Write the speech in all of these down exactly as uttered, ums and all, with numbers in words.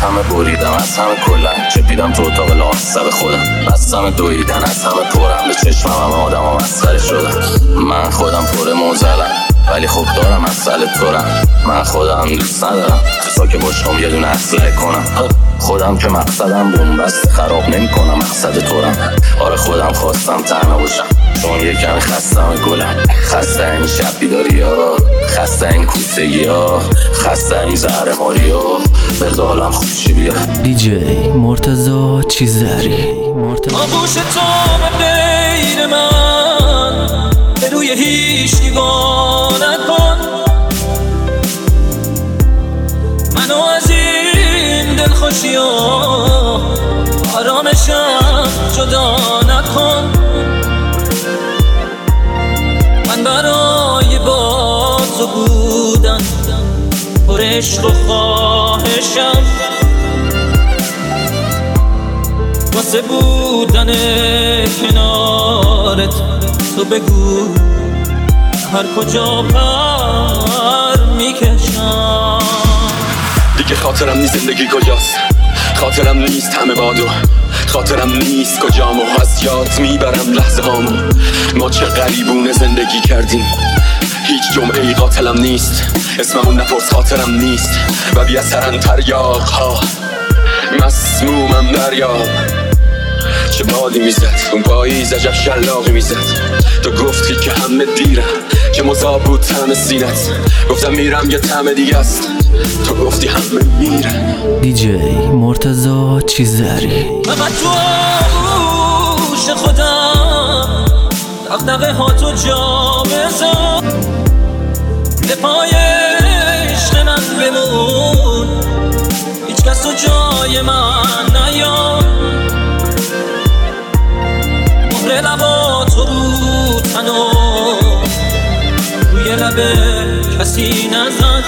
همه بریدم، از همه کلن چپیدم تو اتاق لامصب خودم. بستم دویدن، از همه پرم به چشمم همه آدم ها مسخره شدم. من خودم پر موزلم ولی خب دارم مسئله تورم. من خودم دوست ندارم تو ساک باشم یه دونه اسلحه کنم. خودم که مقصدم بومبست خراب نمی کنم مقصد تورم. آره خودم خواستم تنها باشم چون یه کمی خستم گلم. خسته این شب بیداری ها، خسته این کوسگی ها، خسته این زهر ماری ها. بذار حالم خوشی بیا. دی جی مرتضی چیزری. آغوش تو به غیر من به روی هیچ نگاه نکن. منو از این دلخوشی ها آرامشم جدا نکن. من برای با تو بودن پر عشق و خواهشم، واسه بودن کنارت تو بگو هر کجا پر میکشم. دیگه خاطرم نیست زندگی کجاست، خاطرم نیست همه بادو، خاطرم نیست کجام و از یاد میبرم لحظه هامو. ما چه غریبونه زندگی کردیم، هیچ جمعه ای قاتلم نیست، اسممون نپرس خاطرم نیست. و بی اثرن تریاق ها مسمومم دریاب. چه بادی میزد اون پاییز عجب شلاقی میزد. تو گفتی که همه دیرم که مذاب بود طعم سینت. گفتم میرم یه طعم دیگه است، تو گفتی همه میرن. دی جی مرتضی چیزری. من تو آغوش خودم دغدغه ها تو جا بذار. به پای عشق من بمون، هیچ کس تو جای من نیار. مهر لبا تو رو تنو روی لبه کسی نزن.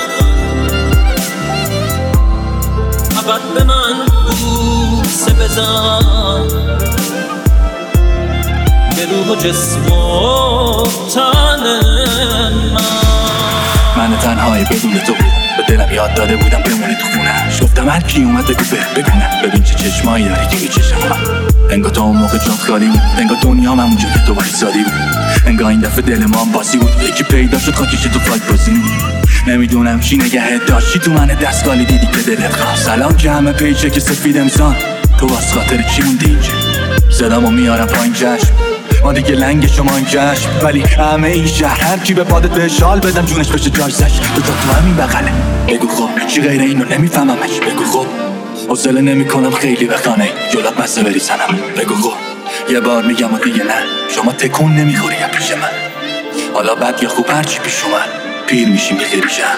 ابد به من بوسه بزن به روح و جسم و تن من. من تنهایی بدون تو به دلم یاد داده بودم بمونی تو خونه‌اش. گفتم هر کی اومد بگو بره ببینم، ببین چه چشمایی داری که میچشم من. انگار تو اون موقع جات خالی بود، انگار دنیام همونجا که تو وایسادی بود. انگار این دفعه دل ما هم باسی بود، یکی پیدا شد خاکش تو فایت بازی بود. نمیدونم چی نگهت داشتی تو من دستگالی دیدی که دلت خواست. سلام که همه پیچه که سفید امسان، تو واسه خاطر چی موندی اینجا؟ صدامو میارم پایین چشم، ما دیگه لنگ شما این چشم. ولی همه این شهر هر کی به پادت به شال بدم جونش بشه جایزش. تو تا تو همین بغله بگو خب چی غیر اینو نمیفهممش. بگو خب حوصله نمیکنم خیلی بخانه جلات مسه بری سنم. بگو خب یه بار میگم و دیگه نه، شما تکون نمیخوری یا پیش من. حالا بد یا خوب هرچی پیش اومد پیر میشیم بخیر میشم.